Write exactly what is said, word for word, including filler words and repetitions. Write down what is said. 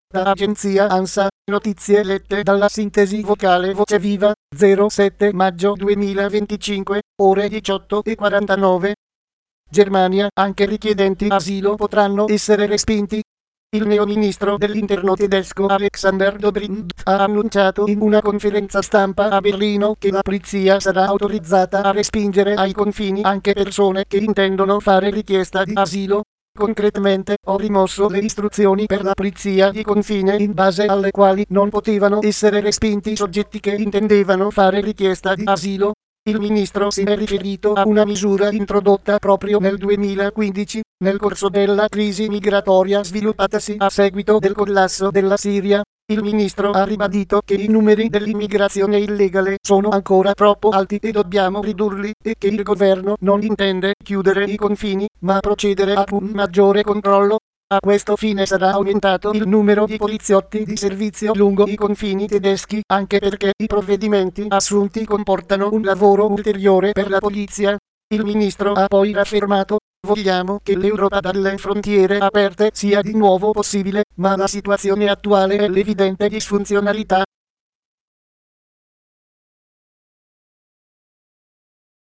Da agenzia ANSA, notizie lette dalla sintesi vocale Voce Viva, zero sette maggio duemilaventicinque, ore diciotto e quarantanove. Germania, anche richiedenti asilo potranno essere respinti. Il neoministro dell'interno tedesco Alexander Dobrindt ha annunciato in una conferenza stampa a Berlino che la polizia sarà autorizzata a respingere ai confini anche persone che intendono fare richiesta di asilo. Concretamente, ho rimosso le istruzioni per la polizia di confine in base alle quali non potevano essere respinti soggetti che intendevano fare richiesta di asilo. Il ministro si è riferito a una misura introdotta proprio nel duemilaquindici, nel corso della crisi migratoria sviluppatasi a seguito del collasso della Siria. Il ministro ha ribadito che i numeri dell'immigrazione illegale sono ancora troppo alti e dobbiamo ridurli, e che il governo non intende chiudere i confini, ma procedere a un maggiore controllo. A questo fine sarà aumentato il numero di poliziotti di servizio lungo i confini tedeschi, anche perché i provvedimenti assunti comportano un lavoro ulteriore per la polizia. Il ministro ha poi affermato: vogliamo che l'Europa dalle frontiere aperte sia di nuovo possibile, ma la situazione attuale è l'evidente disfunzionalità.